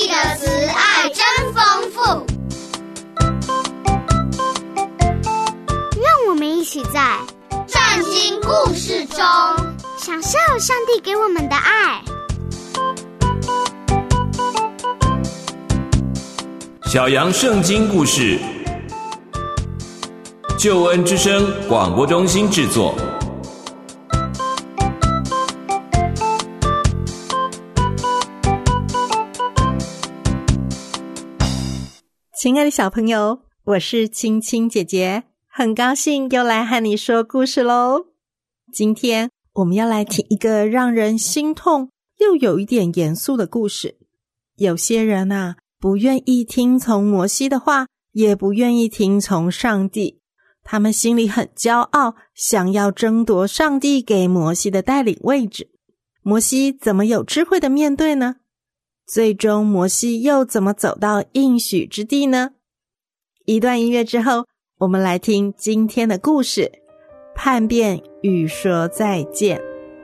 帝的慈爱真丰富。 让我们一起在圣经故事中享受上帝给我们的爱。 小羊圣经故事，救恩之声广播中心制作。 亲爱的小朋友，我是青青姐姐，很高兴又来和你说故事咯。今天我们要来听一个让人心痛又有一点严肃的故事。有些人啊，不愿意听从摩西的话，也不愿意听从上帝，他们心里很骄傲，想要争夺上帝给摩西的带领位置。摩西怎么有智慧的面对呢？最终摩西又怎么走到应许之地呢？一段音乐之后，我们来听今天的故事，叛变与说再见。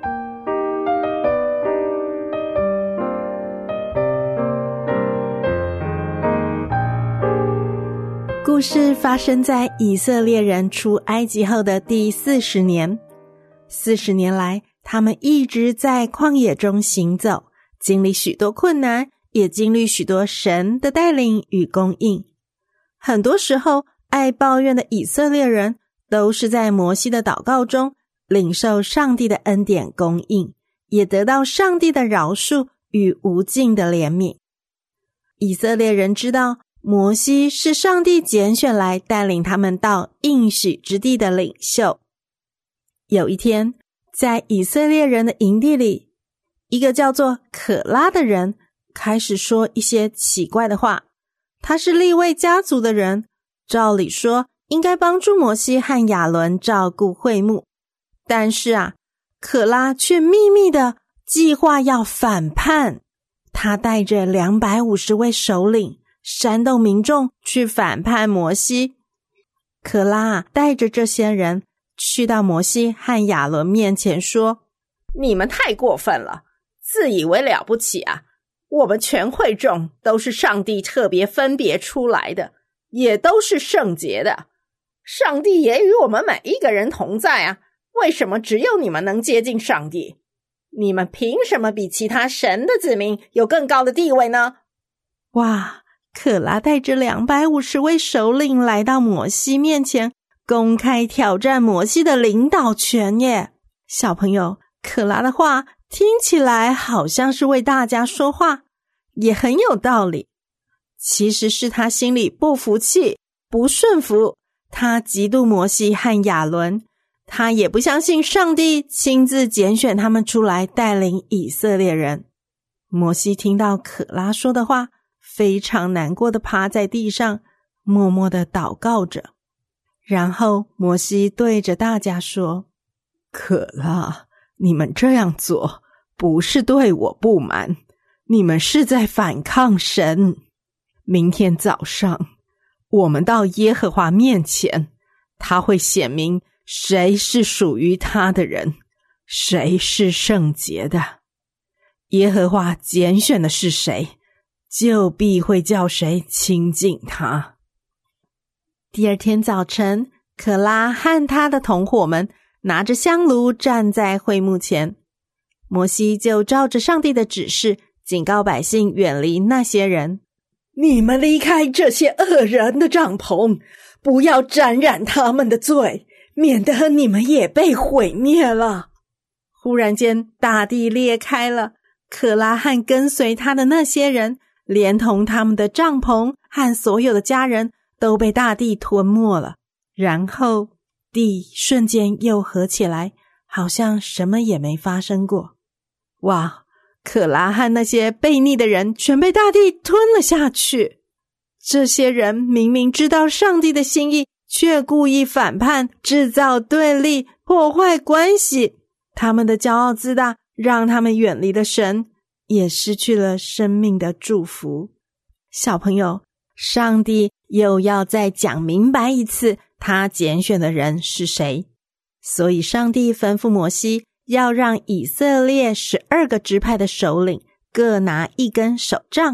故事发生在以色列人出埃及后的第40年。40年来，他们一直在旷野中行走，经历许多困难，也经历许多神的带领与供应。很多时候，爱抱怨的以色列人都是在摩西的祷告中领受上帝的恩典供应，也得到上帝的饶恕与无尽的怜悯。以色列人知道摩西是上帝拣选来带领他们到应许之地的领袖。有一天，在以色列人的营地里，一个叫做可拉的人开始说一些奇怪的话。他是利未家族的人，照理说应该帮助摩西和亚伦照顾会幕，但是可拉却秘密的计划要反叛。他带着250位首领煽动民众去反叛摩西。可拉带着这些人去到摩西和亚伦面前说， 你们太过分了，自以为了不起啊！我们全会众都是上帝特别分别出来的，也都是圣洁的。上帝也与我们每一个人同在啊，为什么只有你们能接近上帝？你们凭什么比其他神的子民有更高的地位呢？ 哇，可拉带着250位首领来到摩西面前，公开挑战摩西的领导权耶。小朋友，可拉的话听起来好像是为大家说话，也很有道理。其实是他心里不服气，不顺服，他嫉妒摩西和亚伦，他也不相信上帝亲自拣选他们出来带领以色列人。摩西听到可拉说的话，非常难过的趴在地上，默默的祷告着。然后摩西对着大家说，可拉，你们这样做不是对我不满，你们是在反抗神。明天早上我们到耶和华面前，他会显明谁是属于他的人，谁是圣洁的。耶和华拣选的是谁，就必会叫谁亲近他。第二天早晨，可拉和他的同伙们拿着香炉站在会幕前，摩西就照着上帝的指示警告百姓远离那些人。 你们离开这些恶人的帐篷，不要沾染他们的罪，免得你们也被毁灭了。 忽然间，大地裂开了，可拉和跟随他的那些人，连同他们的帐篷和所有的家人，都被大地吞没了。然后地瞬间又合起来，好像什么也没发生过。哇，可拉和那些悖逆的人全被大地吞了下去。这些人明明知道上帝的心意，却故意反叛，制造对立，破坏关系。他们的骄傲自大，让他们远离了神，也失去了生命的祝福。小朋友，上帝又要再讲明白一次他拣选的人是谁。所以上帝吩咐摩西要让以色列12个支派的首领各拿一根手杖，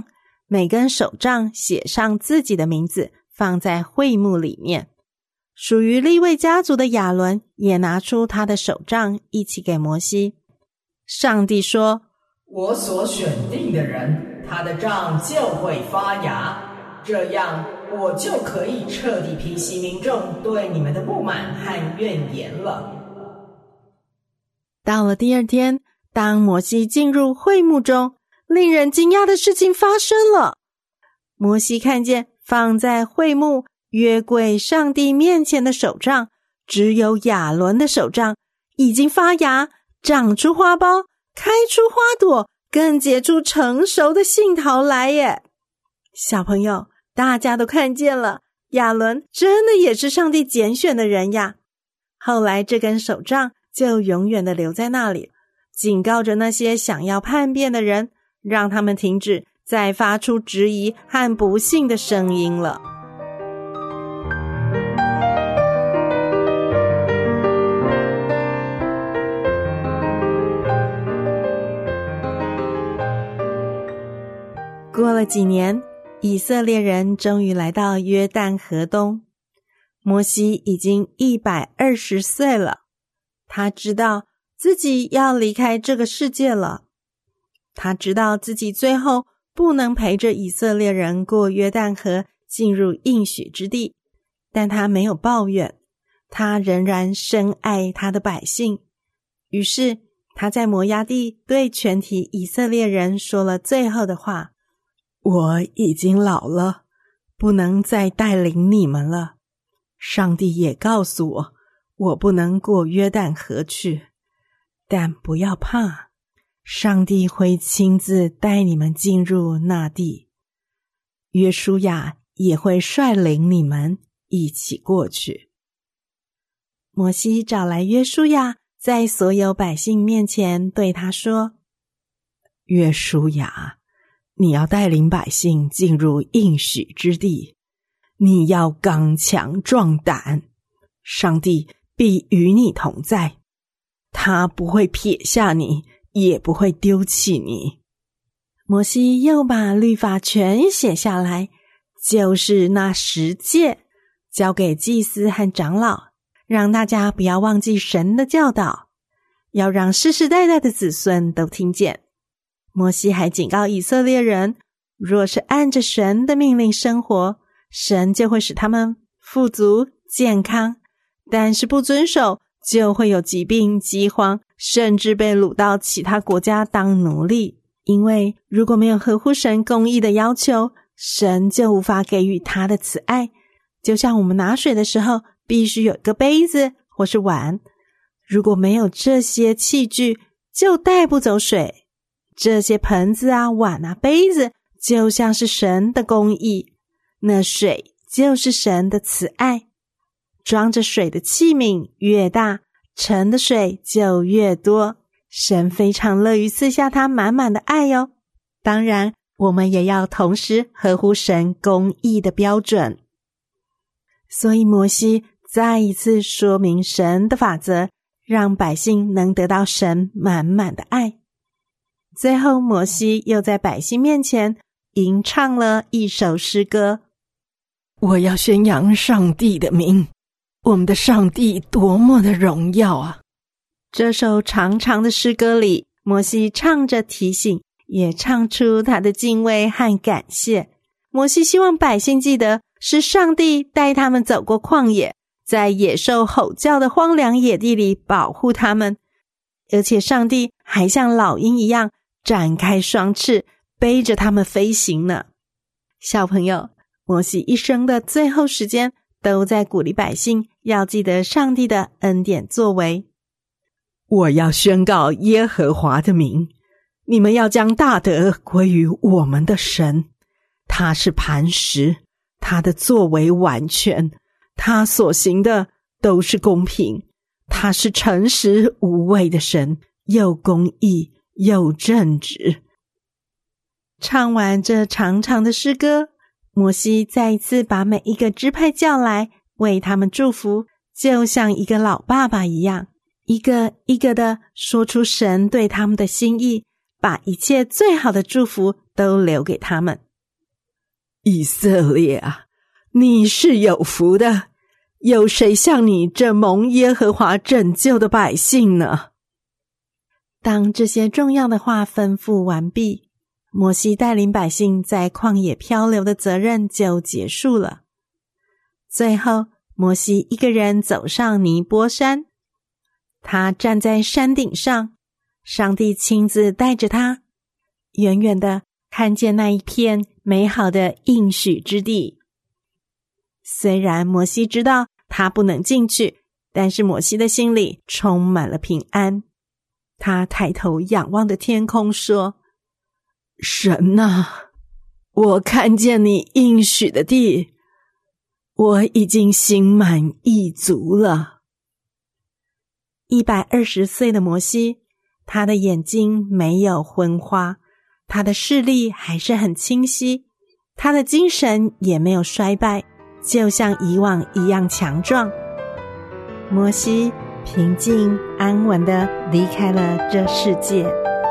每根手杖写上自己的名字，放在会幕里面。属于利未家族的亚伦也拿出他的手杖一起给摩西。上帝说， 我所选定的人，他的杖就会发芽，这样我就可以彻底平息民众对你们的不满和怨言了。 到了第二天，当摩西进入会幕中，令人惊讶的事情发生了。摩西看见放在会幕约柜上帝面前的手杖，只有亚伦的手杖已经发芽，长出花苞，开出花朵，更结出成熟的杏桃来耶。小朋友，大家都看见了，亚伦真的也是上帝拣选的人呀。后来这根手杖就永远的留在那里，警告着那些想要叛变的人，让他们停止再发出质疑和不信的声音了。过了几年，以色列人终于来到约旦河东。摩西已经120岁了，他知道自己要离开这个世界了。他知道自己最后不能陪着以色列人过约旦河进入应许之地，但他没有抱怨，他仍然深爱他的百姓。于是他在摩押地对全体以色列人说了最后的话，我已经老了，不能再带领你们了。上帝也告诉我，我不能过约旦河去，但不要怕，上帝会亲自带你们进入那地。约书亚也会率领你们一起过去。摩西找来约书亚，在所有百姓面前对他说，约书亚，你要带领百姓进入应许之地，你要刚强壮胆，上帝必与你同在，他不会撇下你，也不会丢弃你。摩西又把律法全写下来，就是那10诫，交给祭司和长老，让大家不要忘记神的教导，要让世世代代的子孙都听见。摩西还警告以色列人，若是按着神的命令生活，神就会使他们富足健康，但是不遵守，就会有疾病饥荒，甚至被掳到其他国家当奴隶。因为如果没有合乎神公义的要求，神就无法给予他的慈爱。就像我们拿水的时候必须有一个杯子或是碗，如果没有这些器具，就带不走水。这些盆子啊、碗啊、杯子就像是神的公义，那水就是神的慈爱。装着水的器皿越大，盛的水就越多，神非常乐于赐下他满满的爱哟。当然，我们也要同时合乎神公义的标准。所以摩西再一次说明神的法则，让百姓能得到神满满的爱。最后，摩西又在百姓面前吟唱了一首诗歌，我要宣扬上帝的名，我们的上帝多么的荣耀啊！这首长长的诗歌里，摩西唱着提醒，也唱出他的敬畏和感谢。摩西希望百姓记得，是上帝带他们走过旷野，在野兽吼叫的荒凉野地里保护他们，而且上帝还像老鹰一样展开双翅，背着他们飞行呢。小朋友，摩西一生的最后时间都在鼓励百姓要记得上帝的恩典作为。我要宣告耶和华的名，你们要将大德归于我们的神。他是磐石，他的作为完全，他所行的都是公平。他是诚实无畏的神，又公义又正直。唱完这长长的诗歌，摩西再一次把每一个支派叫来，为他们祝福，就像一个老爸爸一样，一个一个的说出神对他们的心意，把一切最好的祝福都留给他们。 以色列啊，你是有福的，有谁像你这蒙耶和华拯救的百姓呢？当这些重要的话吩咐完毕，摩西带领百姓在旷野漂流的责任就结束了。最后，摩西一个人走上尼波山，他站在山顶上，上帝亲自带着他，远远的看见那一片美好的应许之地。虽然摩西知道他不能进去，但是摩西的心里充满了平安。他抬头仰望着天空说：神啊，我看见你应许的地，我已经心满意足了。120岁的摩西，他的眼睛没有昏花，他的视力还是很清晰，他的精神也没有衰败，就像以往一样强壮。摩西平静安稳地离开了这世界。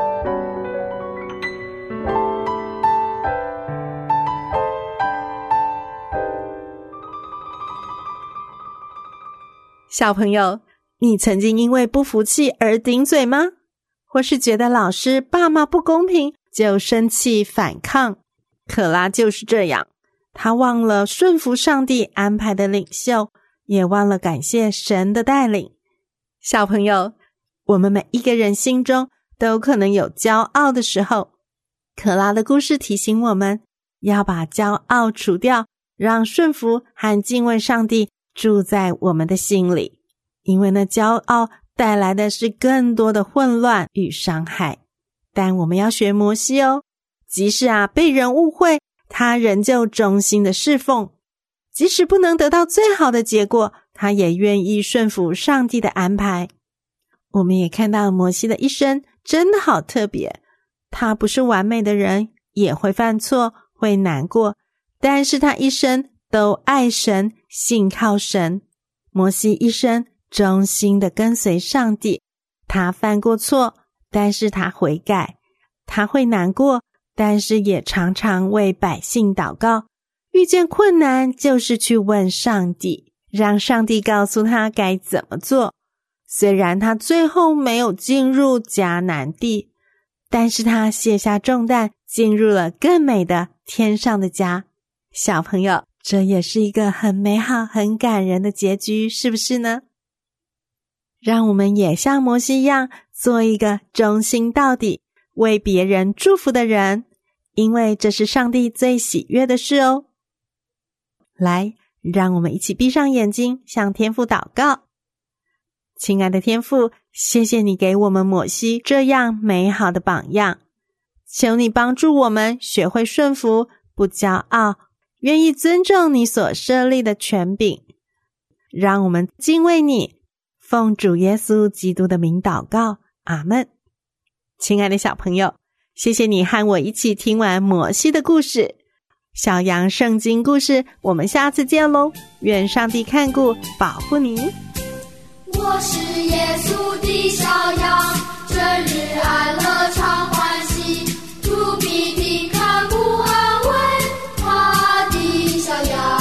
小朋友，你曾经因为不服气而顶嘴吗？或是觉得老师爸妈不公平就生气反抗？可拉就是这样，他忘了顺服上帝安排的领袖，也忘了感谢神的带领。小朋友，我们每一个人心中都可能有骄傲的时候。可拉的故事提醒我们，要把骄傲除掉，让顺服和敬畏上帝住在我们的心里，因为那骄傲带来的是更多的混乱与伤害。但我们要学摩西哦，即使被人误会，他仍旧忠心的侍奉，即使不能得到最好的结果，他也愿意顺服上帝的安排。我们也看到摩西的一生真的好特别，他不是完美的人，也会犯错，会难过，但是他一生都爱神，信靠神。摩西一生忠心的跟随上帝，他犯过错，但是他悔改，他会难过，但是也常常为百姓祷告，遇见困难就是去问上帝，让上帝告诉他该怎么做。虽然他最后没有进入迦南地，但是他卸下重担，进入了更美的天上的家。小朋友，这也是一个很美好很感人的结局，是不是呢？让我们也像摩西一样，做一个忠心到底，为别人祝福的人，因为这是上帝最喜悦的事哦。来，让我们一起闭上眼睛，向天父祷告。亲爱的天父，谢谢你给我们摩西这样美好的榜样，求你帮助我们学会顺服，不骄傲，愿意尊重你所设立的权柄，让我们敬畏你，奉主耶稣基督的名祷告，阿们。亲爱的小朋友，谢谢你和我一起听完摩西的故事。小羊圣经故事，我们下次见咯，愿上帝看顾保护你。 我是耶稣的小羊，这日安乐常欢喜，主必定看顾安慰他的小羊。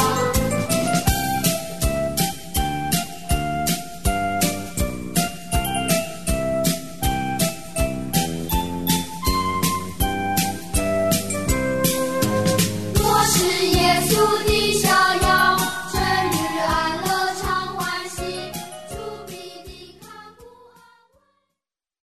我是耶稣的